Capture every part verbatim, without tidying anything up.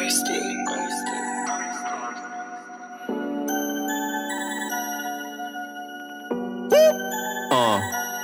Uh.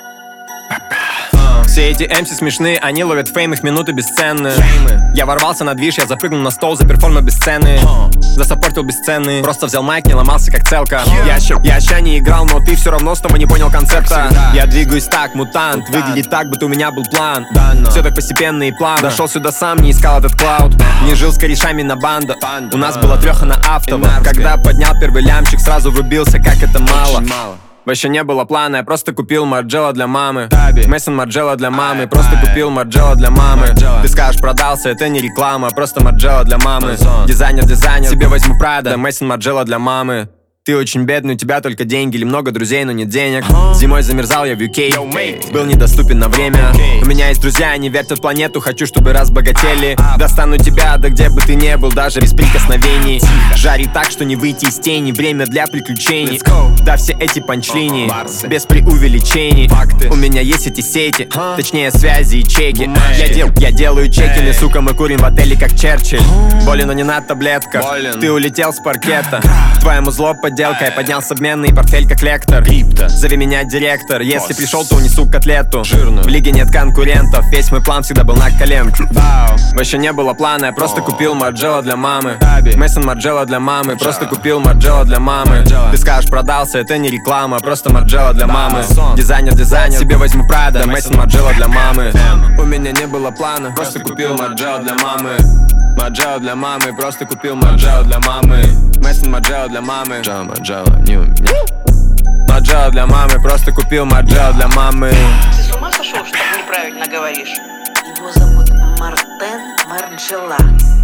Все эти эмси смешные, они ловят фейм, их минуты бесценны. Я ворвался на движ, я запрыгнул на стол за перформ без сцены. Засаппортил бесценный, просто взял майк, не ломался как целка. Я еще, я еще не играл, но ты все равно с тобой не понял концепта. Я двигаюсь так, мутант, выглядит так, будто у меня был план. Все так постепенно и плавно. Дошел сюда сам, не искал этот клауд. Не жил с корешами на банда. У нас была треха на автово. Когда поднял первый лямчик, сразу врубился, как это мало. Вообще не было плана, я просто купил Марджелло для мамы. Мессон Марджелло для мамы, просто купил Марджелло для мамы. Ты скажешь, продался, это не реклама, просто Марджелло для мамы. Дизайнер, дизайнер, себе возьму Прада, Мессон Марджелло для мамы. Ты очень бедный, у тебя только деньги или много друзей, но нет денег. Зимой замерзал я в ю кей, был недоступен на время. У меня есть друзья, они вертят в планету, хочу, чтобы разбогатели. Достану тебя, да где бы ты не был, даже без прикосновений. Жарит так, что не выйти из тени, время для приключений. Да все эти панчлини, без преувеличений. У меня есть эти сети, точнее связи и чеки. Я, дел, я делаю чекины, сука, мы курим в отеле как Черчилль. Болен, но не на таблетках, ты улетел с паркета. Твоему зло подделка, я поднялся в менный портфель как лектор. Зови меня директор, если пришел, то унесу котлету. В лиге нет конкурентов, весь мой план всегда был на коленке. Вообще не было плана, я просто купил Марджелло для мамы. Мессон Марджелло для мамы, просто купил Марджелло для мамы. Ты скажешь, продался, это не реклама, просто Марджелло для мамы. Дизайнер, дизайнер, себе возьму Прада, Мессон Марджелло для мамы. У меня не было плана, просто купил Марджелло для мамы. Марджелло для мамы, просто купил Марджелло для мамы. Мессон Марджелло для мамы. Марджелло не у меня. Марджелло для мамы, просто купил Марджелло для мамы. Ты с ума сошел, что неправильно говоришь? Его зовут Мартен Марджелло.